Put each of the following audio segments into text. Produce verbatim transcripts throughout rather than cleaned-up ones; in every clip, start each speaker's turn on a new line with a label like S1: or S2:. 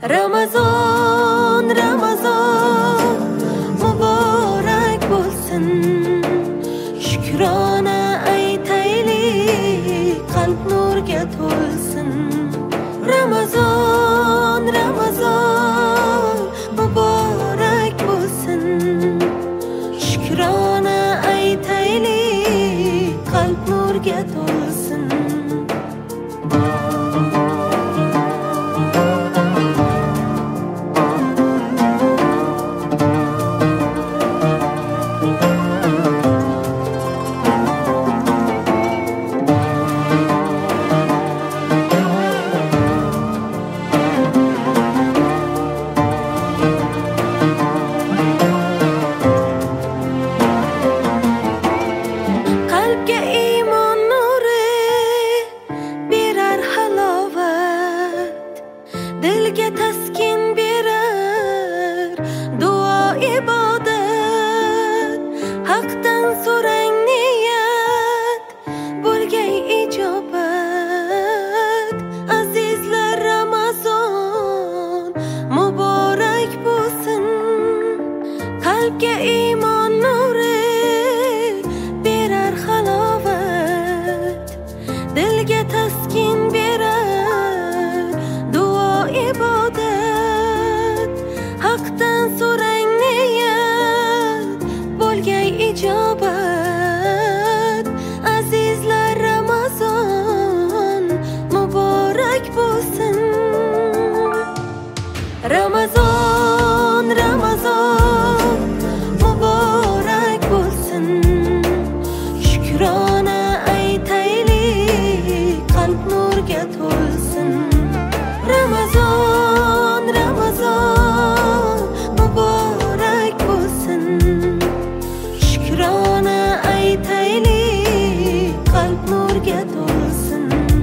S1: Ramazon, Ramazon muborak bo'lsin. Shukrona aytaylik, qalb nurga to'lsin. Ramazon, Ramazon muborak bo'lsin. Shukrona aytaylik, qalb nurga to'lsin. Qalbga iymon nuri berar halovat, dilga taskin berar duo ibodat. Haqdan so'rang niyat, bo'lgay ijobat. Azizlar, Ramazon muborak bo'lsin. Qalbga iymon nuri berar halovat, dilga taskin berar duo ibodat. Haqdan so'rang niyat, bo'lgay ijobat. Azizlar, Ramazon muborak bo'lsin. Ramazon, Ramazon muborak bo'lsin. Shukrona aytaylik, qalb nurga to'lsin. Ramazon, Ramazon muborak bo'lsin. Shukrona aytaylik, qalb nurga to'lsin.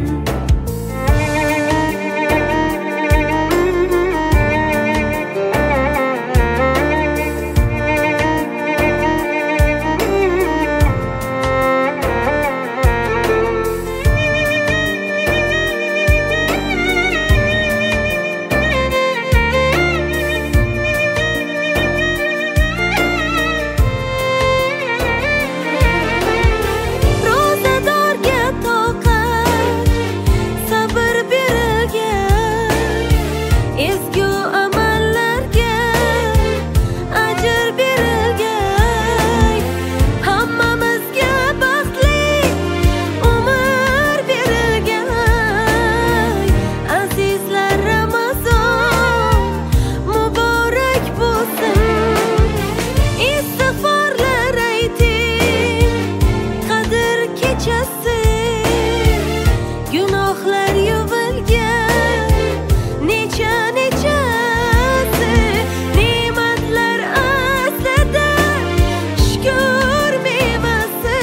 S1: Ro'zadorga toqat, sabr berilgan, ezgu amallarga ajr berilgan. Hammamizga baxtli umr berilgan. Azizlar, Ramazon muborak bo'lsin. Istig'forlar ayting, qadr kechasi, gunohlar yuvilgan necha nechasi. Ne'matlar aslida shukr mevasi.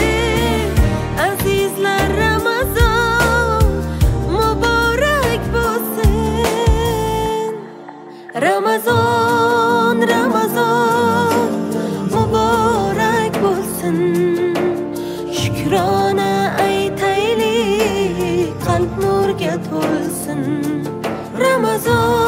S1: Azizlar, Ramazon muborak bo'lsin. Ramazon, Ramazon muborak bo'lsin. Shukrona aytaylik, qalb nurga to'lsin. Ramazon